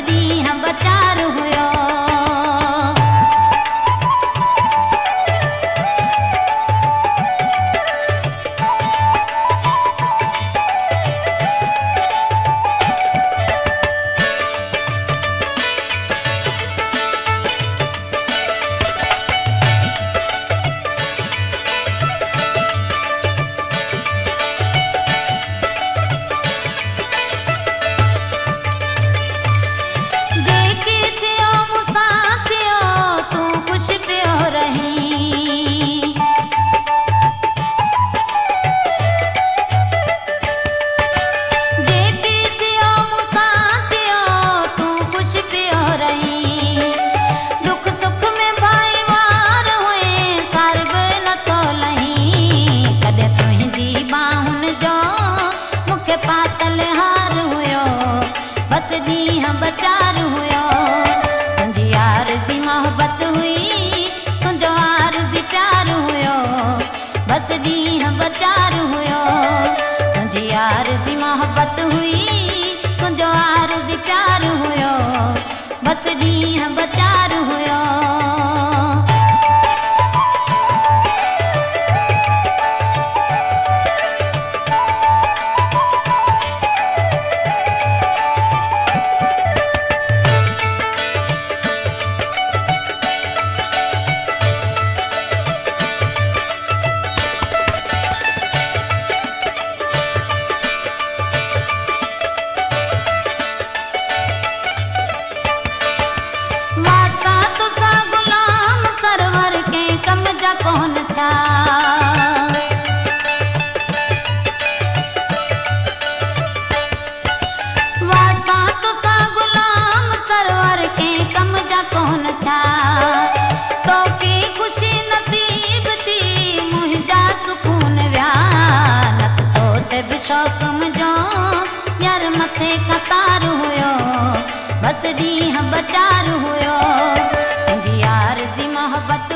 ॾींहं बचार हुयो। पातल हार हुयो बस ॾींहं बचार हुयो। तुंहिंजी यार जी मोहबत हुई तुंहिंजो आरज़ी प्यार हुयो बस ॾींहं बचार हुयो। तुंहिंजी यार जी मोहबत हुई तुंहिंजो आरज़ी प्यार हुयो बस ॾींहं बचार हुयो। कौन था वाता तुसा गुलाम सरवर के कम जा कौन था। तो की खुशी नसीब थी मुंहिंजा सुकून विया नत तो ते बि शौक़ मुंहिंजो यार मथे कतार हुयो बस ॾींहं बचार हुयो। तुंहिंजी यार जी मोहबत